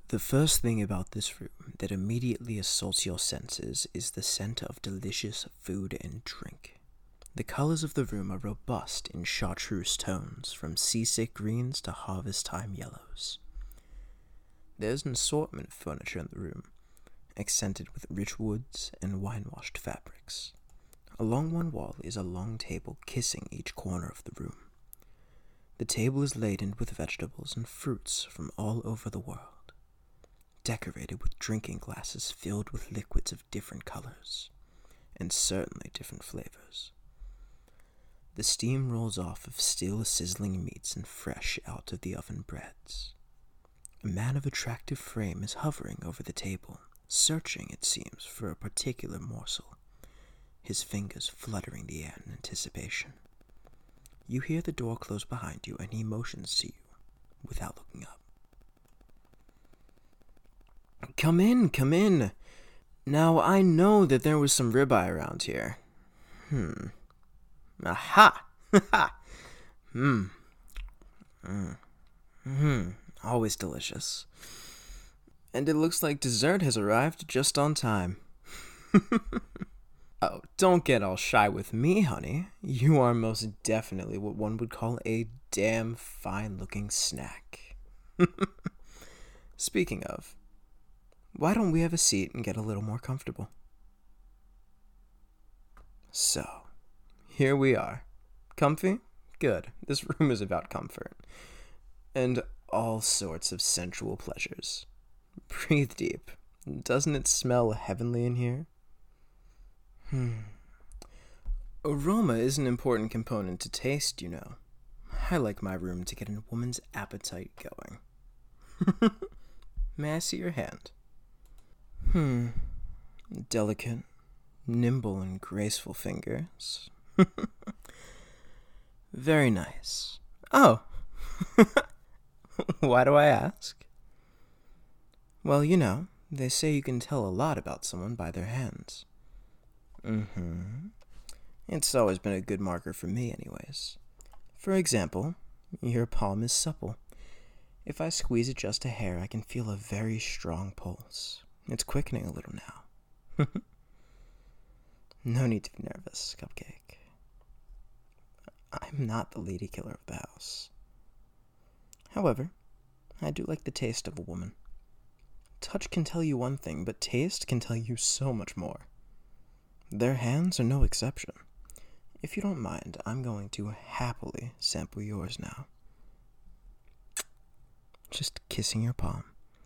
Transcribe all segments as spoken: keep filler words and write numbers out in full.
The first thing about this room that immediately assaults your senses is the scent of delicious food and drink. The colors of the room are robust in chartreuse tones, from seasick greens to harvest time yellows. There's an assortment of furniture in the room, accented with rich woods and wine-washed fabrics. Along one wall is a long table kissing each corner of the room. The table is laden with vegetables and fruits from all over the world, decorated with drinking glasses filled with liquids of different colors, and certainly different flavors. The steam rolls off of still sizzling meats and fresh out of the oven breads. A man of attractive frame is hovering over the table, searching, it seems, for a particular morsel, his fingers fluttering the air in anticipation. You hear the door close behind you, and he motions to you without looking up. Come in, come in. Now, I know that there was some ribeye around here. Hmm. Aha! Ha! Hmm. Hmm. Hmm. Always delicious. And it looks like dessert has arrived just on time. Oh, don't get all shy with me, honey. You are most definitely what one would call a damn fine-looking snack. Speaking of, why don't we have a seat and get a little more comfortable? So, here we are. Comfy? Good. This room is about comfort. And all sorts of sensual pleasures. Breathe deep. Doesn't it smell heavenly in here? Hmm. Aroma is an important component to taste, you know. I like my room to get a woman's appetite going. May I see your hand? Hmm. Delicate, nimble, and graceful fingers. Very nice. Oh. Why do I ask? Well, you know, they say you can tell a lot about someone by their hands. Mm-hmm. It's always been a good marker for me, anyways. For example, your palm is supple. If I squeeze it just a hair, I can feel a very strong pulse. It's quickening a little now. No need to be nervous, Cupcake. I'm not the lady killer of the house. However, I do like the taste of a woman. Touch can tell you one thing, but taste can tell you so much more. Their hands are no exception. If you don't mind, I'm going to happily sample yours now. Just kissing your palm.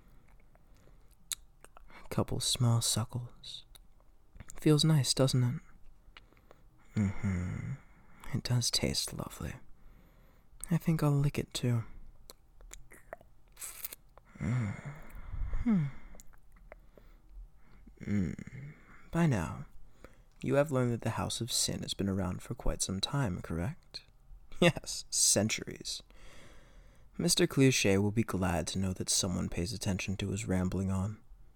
A couple small suckles. Feels nice, doesn't it? Mm-hmm. It does taste lovely. I think I'll lick it too. Mm. Hmm. Mm. By now, you have learned that the House of Sin has been around for quite some time, correct? Yes, centuries. Mister Cliché will be glad to know that someone pays attention to his rambling on.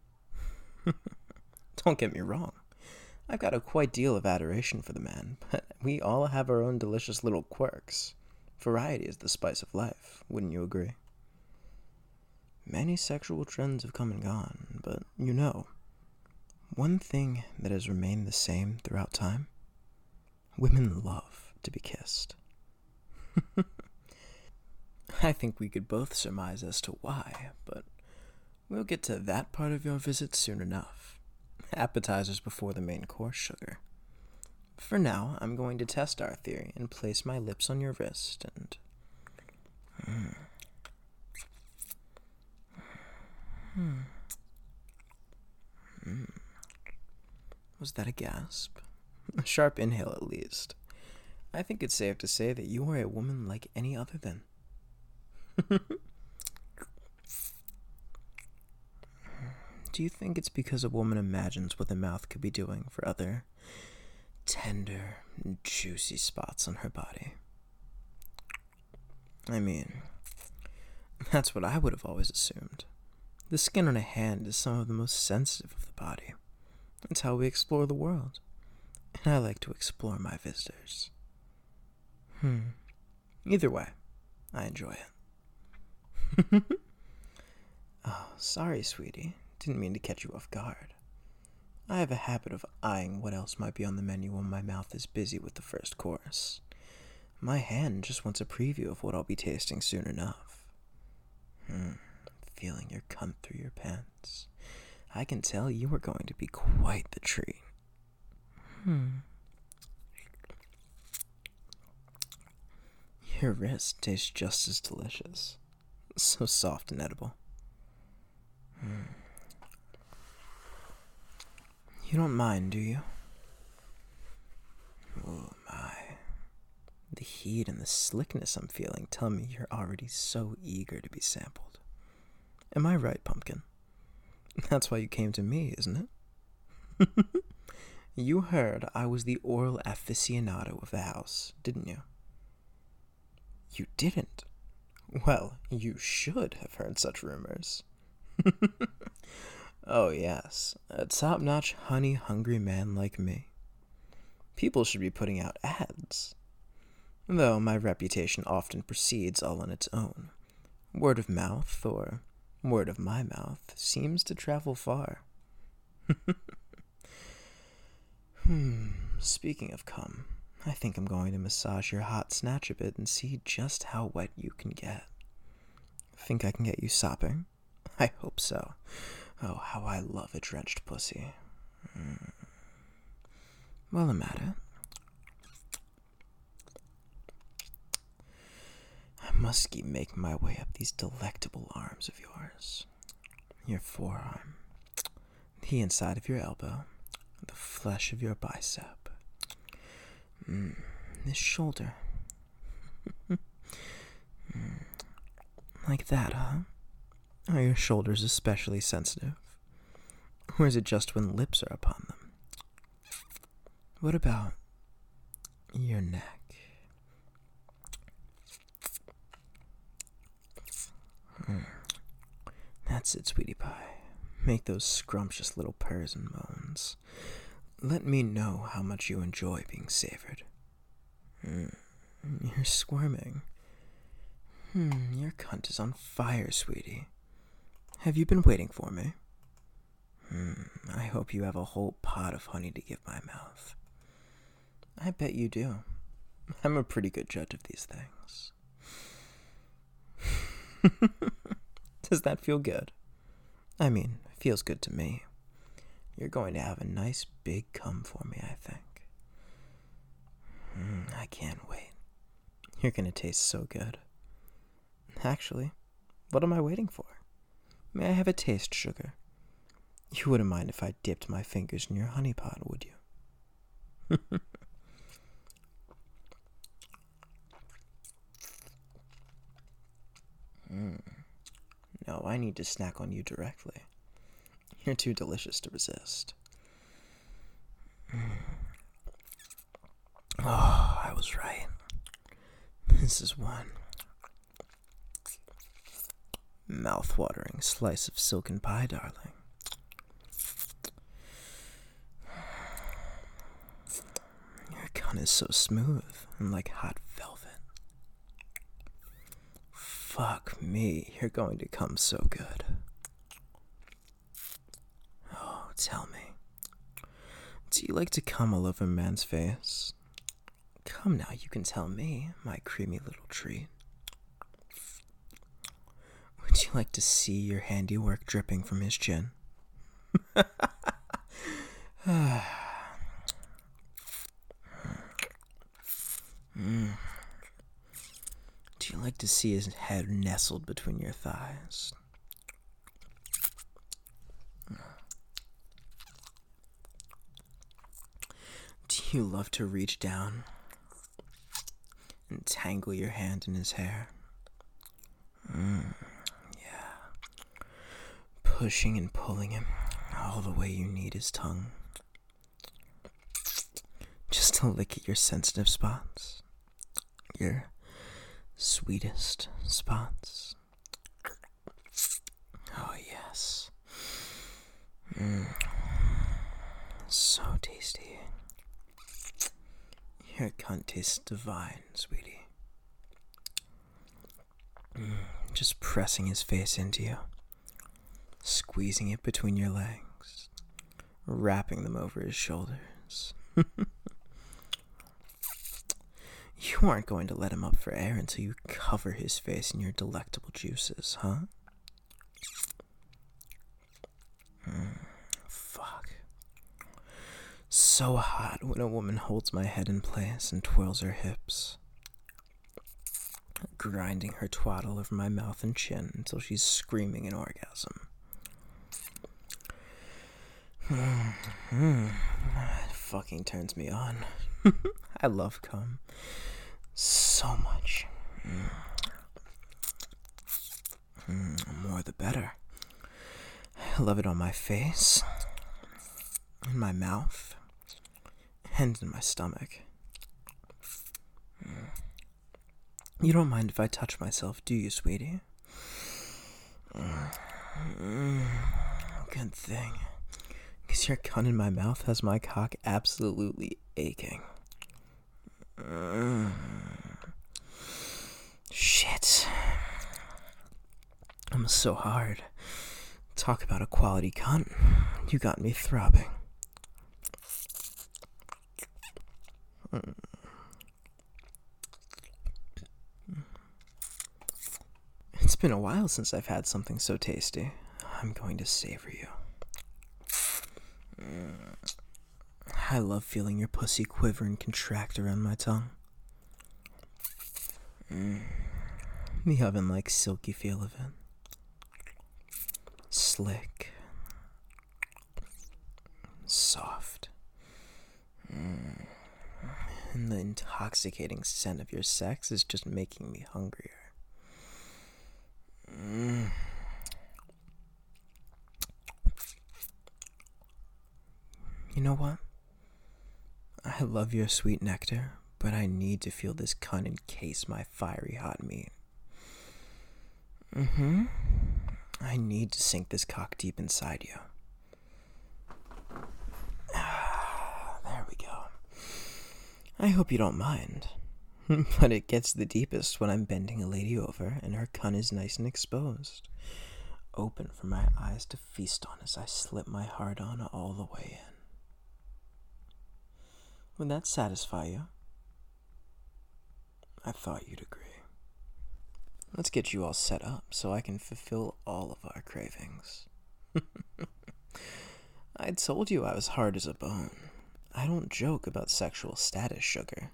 Don't get me wrong. I've got a quite deal of adoration for the man, but we all have our own delicious little quirks. Variety is the spice of life, wouldn't you agree? Many sexual trends have come and gone, but you know, one thing that has remained the same throughout time? Women love to be kissed. I think we could both surmise as to why, but we'll get to that part of your visit soon enough. Appetizers before the main course, sugar. For now, I'm going to test our theory and place my lips on your wrist and... Mm. Hmm. Mm. Was that a gasp? A sharp inhale, at least. I think it's safe to say that you are a woman like any other then. Do you think it's because a woman imagines what the mouth could be doing for other tender, juicy spots on her body? I mean, that's what I would have always assumed. The skin on a hand is some of the most sensitive of the body. It's how we explore the world. And I like to explore my visitors. Hmm. Either way, I enjoy it. Oh, sorry, sweetie. Didn't mean to catch you off guard. I have a habit of eyeing what else might be on the menu when my mouth is busy with the first course. My hand just wants a preview of what I'll be tasting soon enough. Hmm, feeling your cunt through your pants. I can tell you are going to be quite the treat. Hmm. Your wrist tastes just as delicious. So soft and edible. Hmm. You don't mind, do you? Oh my. The heat and the slickness I'm feeling tell me you're already so eager to be sampled. Am I right, Pumpkin? That's why you came to me, isn't it? You heard I was the oral aficionado of the house, didn't you? You didn't? Well, you should have heard such rumors. Oh yes, a top-notch honey-hungry man like me. People should be putting out ads. Though my reputation often precedes all on its own. Word of mouth, or word of my mouth, seems to travel far. Hmm, speaking of cum, I think I'm going to massage your hot snatch a bit and see just how wet you can get. Think I can get you sopping? I hope so. Oh, how I love a drenched pussy. Mm. While I'm at it, I must keep making my way up these delectable arms of yours. Your forearm, the inside of your elbow, the flesh of your bicep. Mm. This shoulder. mm. Like that, huh? Are your shoulders especially sensitive? Or is it just when lips are upon them? What about your neck? Mm. That's it, sweetie pie. Make those scrumptious little purrs and moans. Let me know how much you enjoy being savored. Mm. You're squirming. Hmm, your cunt is on fire, sweetie. Have you been waiting for me? Hmm, I hope you have a whole pot of honey to give my mouth. I bet you do. I'm a pretty good judge of these things. Does that feel good? I mean, it feels good to me. You're going to have a nice big cum for me, I think. Mm, I can't wait. You're going to taste so good. Actually, what am I waiting for? May I have a taste, sugar? You wouldn't mind if I dipped my fingers in your honey pot, would you? mm. No, I need to snack on you directly. You're too delicious to resist. Mm. Oh, I was right. This is one mouth-watering slice of silken pie, darling. Your cunt is so smooth and like hot velvet. Fuck me, you're going to come so good. Oh, tell me, do you like to come all over a man's face? Come now, you can tell me, my creamy little treat. Would you like to see your handiwork dripping from his chin? mm. Do you like to see his head nestled between your thighs? Do you love to reach down and tangle your hand in his hair? Mm, yeah. Pushing and pulling him all the way you need his tongue. Just to lick at your sensitive spots. Your sweetest spots. Oh, yes. Mm. So tasty. Your cunt tastes divine, sweetie. Mm. Just pressing his face into you. squeezing it between your legs, wrapping them over his shoulders. You aren't going to let him up for air until you cover his face in your delectable juices, huh? Mm, fuck. So hot when a woman holds my head in place and twirls her hips, grinding her twaddle over my mouth and chin until she's screaming in orgasm. Mm, it fucking turns me on. I love cum so much. Mm. Mm, more the better. I love it on my face, in my mouth, and in my stomach. Mm. You don't mind if I touch myself, do you, sweetie? Mm. Mm. Good thing. Because your cunt in my mouth has my cock absolutely aching. Mm. Shit. I'm so hard. Talk about a quality cunt. You got me throbbing. Mm. It's been a while since I've had something so tasty. I'm going to savor you. Mm. I love feeling your pussy quiver and contract around my tongue. Mm. The oven-like silky feel of it. Slick. Soft. Mm. And the intoxicating scent of your sex is just making me hungrier. Mm. You know what? I love your sweet nectar, but I need to feel this cunt encase my fiery hot meat. Mm-hmm. I need to sink this cock deep inside you. There we go. I hope you don't mind. But it gets the deepest when I'm bending a lady over and her cunt is nice and exposed, open for my eyes to feast on as I slip my heart on all the way in. Would that satisfy you? I thought you'd agree. Let's get you all set up so I can fulfill all of our cravings. I told you I was hard as a bone. I don't joke about sexual status, sugar.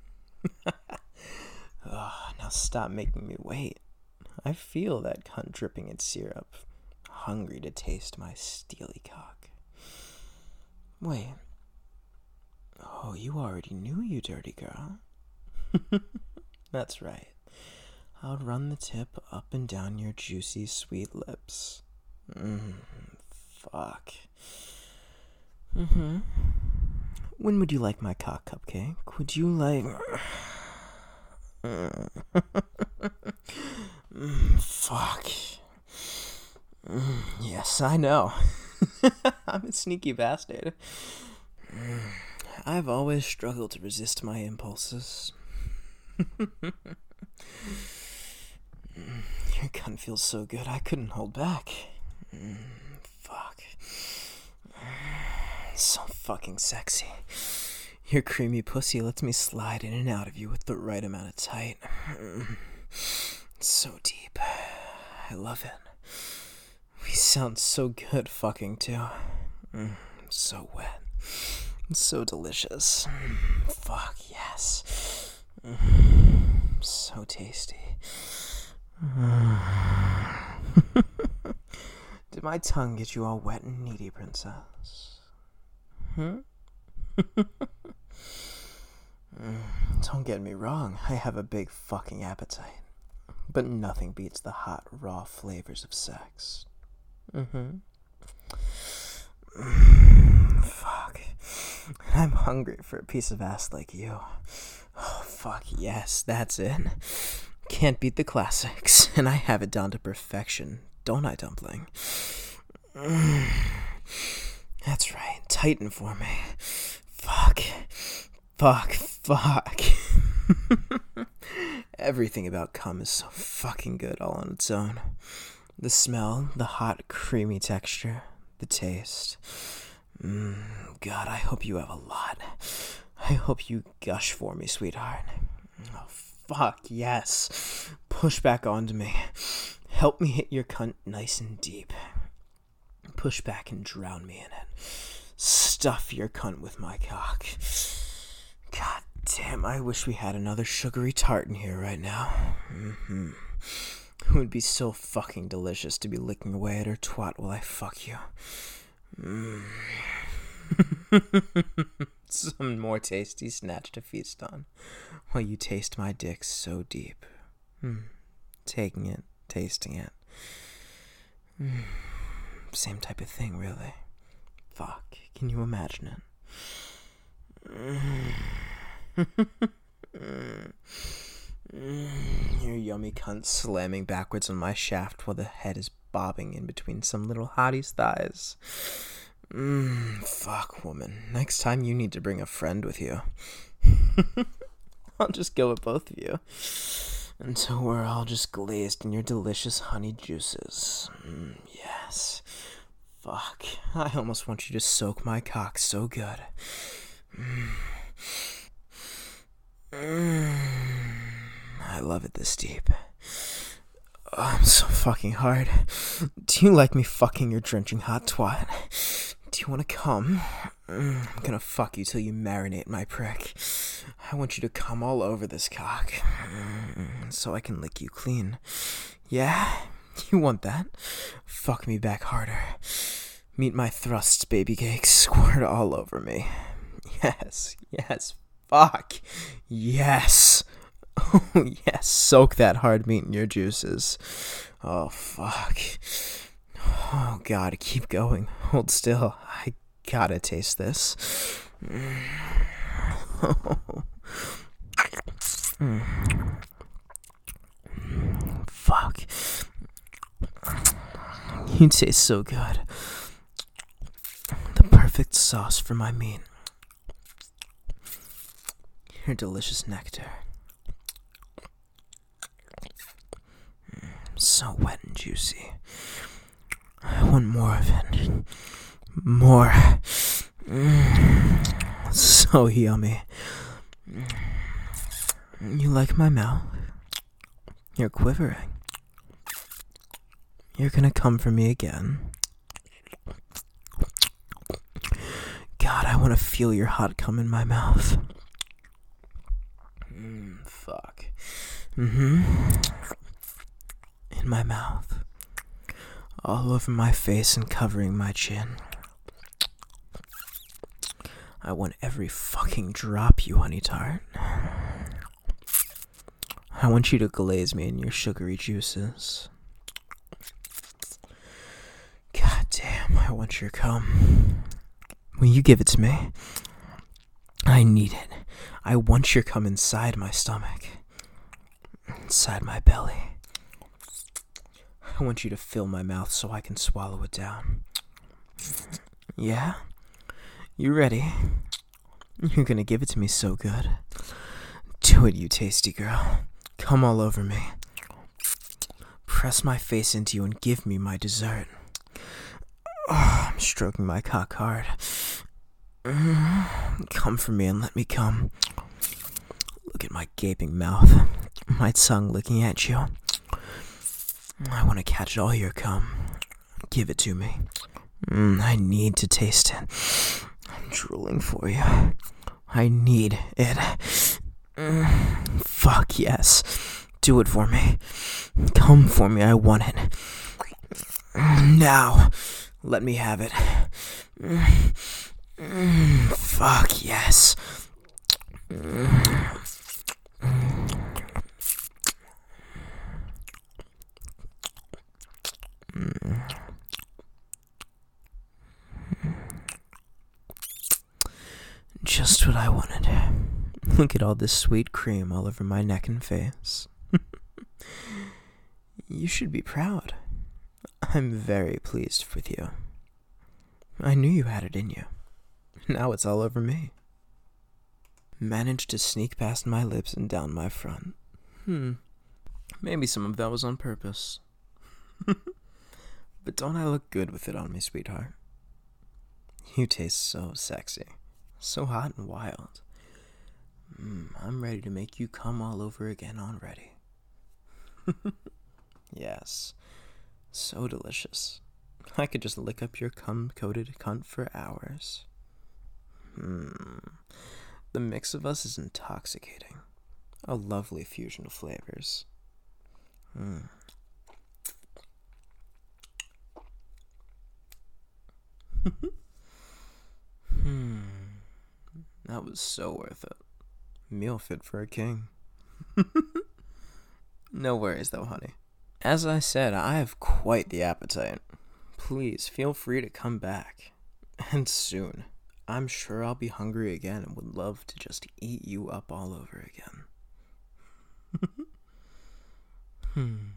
Oh, now stop making me wait. I feel that cunt dripping in syrup, hungry to taste my steely cock. Wait. Oh, you already knew, you dirty girl. That's right. I'll run the tip up and down your juicy, sweet lips. Mmm, fuck. Mm-hmm. When would you like my cock cupcake? Would you like... mm, fuck. Mm, yes, I know. I'm a sneaky bastard. Mm, I've always struggled to resist my impulses. Your cunt feels so good, I couldn't hold back. Mm, fuck. So fucking sexy. Your creamy pussy lets me slide in and out of you with the right amount of tight. Mm, so deep. I love it. We sound so good fucking too. Mm, so wet. So delicious. Mm, fuck yes. Mm, so tasty. Did my tongue get you all wet and needy, princess? Hmm? Don't get me wrong, I have a big fucking appetite. But nothing beats the hot, raw flavors of sex. Mm-hmm. Fuck. I'm hungry for a piece of ass like you. Oh, fuck yes, that's it. Can't beat the classics, and I have it down to perfection, don't I, dumpling? Mm. That's right, tighten for me. Fuck. Fuck. Fuck. Everything about cum is so fucking good all on its own. The smell, the hot, creamy texture, the taste. Mm, God, I hope you have a lot. I hope you gush for me, sweetheart. Oh, fuck, yes. Push back onto me. Help me hit your cunt nice and deep. Push back and drown me in it. Stuff your cunt with my cock. God damn, I wish we had another sugary tart in here right now. Mm-hmm. It would be so fucking delicious to be licking away at her twat while I fuck you. Mm. Some more tasty snatch to feast on while you taste my dick so deep. Mm. Taking it, tasting it. Mm. Same type of thing, really. Fuck, can you imagine it? Mm. Your yummy cunt slamming backwards on my shaft while the head is bobbing in between some little hottie's thighs. Mmm, fuck, woman. Next time you need to bring a friend with you. I'll just go with both of you. Until we're all just glazed in your delicious honey juices. Mm, yes. Fuck. I almost want you to soak my cock so good. Mm. Mm. I love it this deep. Oh, I'm so fucking hard. Do you like me fucking your drenching hot twat? Do you want to come? Mm, I'm gonna fuck you till you marinate my prick. I want you to come all over this cock. Mm, so I can lick you clean. Yeah? You want that? Fuck me back harder. Meet my thrusts, baby cakes. Squirt all over me. Yes, yes. Fuck. Yes. Oh, yes, soak that hard meat in your juices. Oh, fuck. Oh, God, keep going. Hold still. I gotta taste this. Fuck. You taste so good. The perfect sauce for my meat. Your delicious nectar. So wet and juicy. I want more of it. More. Mm, so yummy. You like my mouth? You're quivering. You're gonna come for me again. God, I want to feel your hot cum in my mouth. Mm, fuck. Mm-hmm. In my mouth, all over my face and covering my chin. I want every fucking drop, you honey tart. I want you to glaze me in your sugary juices. God damn, I want your cum. Will you give it to me? I need it. I want your cum inside my stomach. Inside my belly. I want you to fill my mouth so I can swallow it down. Yeah? You ready? You're gonna give it to me so good. Do it, you tasty girl. Come all over me. Press my face into you and give me my dessert. Oh, I'm stroking my cock hard. Come for me and let me come. Look at my gaping mouth. My tongue licking at you. I want to catch all your cum. Give it to me. Mm, I need to taste it. I'm drooling for you. I need it. Mm, fuck yes. Do it for me. Come for me. I want it. Now. Let me have it. Mm, mm, fuck yes. Mm. Just what I wanted. Look at all this sweet cream all over my neck and face. You should be proud. I'm very pleased with you. I knew you had it in you. Now it's all over me. Managed to sneak past my lips and down my front. Hmm. Maybe some of that was on purpose. But don't I look good with it on me, sweetheart? You taste so sexy, so hot and wild. Mm, I'm ready to make you come all over again already. Yes, so delicious. I could just lick up your cum-coated cunt for hours. Hmm, the mix of us is intoxicating. A lovely fusion of flavors. Hmm. Hmm. That was so worth it. Meal fit for a king. No worries though, honey. As I said, I have quite the appetite. Please feel free to come back. And soon. I'm sure I'll be hungry again and would love to just eat you up all over again. Hmm.